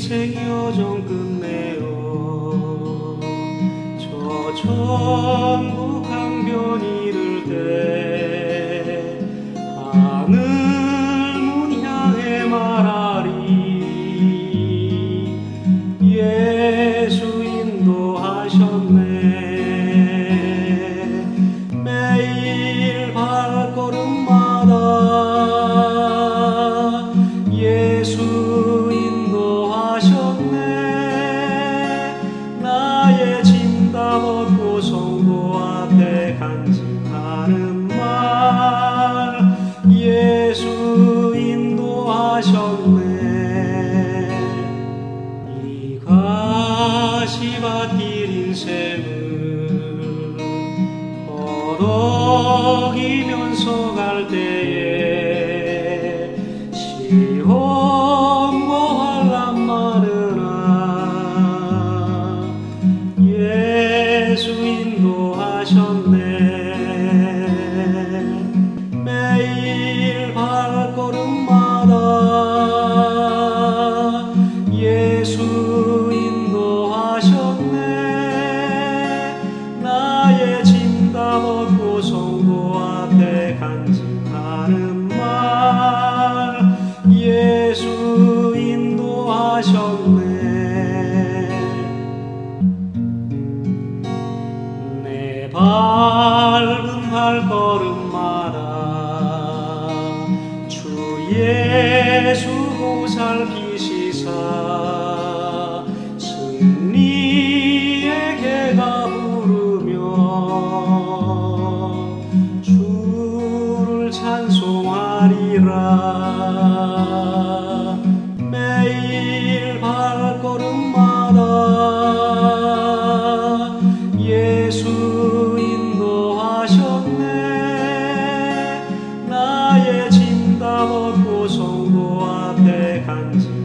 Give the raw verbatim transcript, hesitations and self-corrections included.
인생 여정 끝내어 저 천국 강변 이를 때 하늘 문 향해 말하리 예수 인도하셨네. 매일 발걸음마다 예수 인도하셨네. 나의 짐 다 벗고 성도 앞에 간증하는 말 예수 인도하셨네. 이 가시밭길 인생을 허덕이면서 갈 때에 시험과 환난 많으나 예수 인도하셨네. 매일 발걸음마다 예수 인도하셨네. 나의 짐 다 벗고 성도 앞에 간증하는 말 예수 인도하셨네. 내 밟은 발걸음마다 주 예수 보살피시사 승리의 개가 부르며 주를 찬송하리라. 매일 발걸음마다 예수 인도하셨네. 나의 짐 다 벗고 성도 앞에 간증